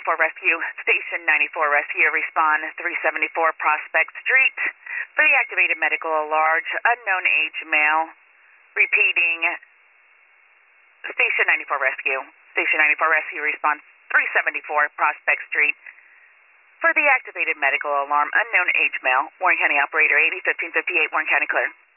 94 Rescue. Station 94 Rescue, respond 374 Prospect Street. For the activated medical alert, unknown age male. Repeating, Station 94 Rescue. Station 94 Rescue, respond 374 Prospect Street. For the activated medical alarm, unknown age male. Warren County Operator 801558, Warren County clear.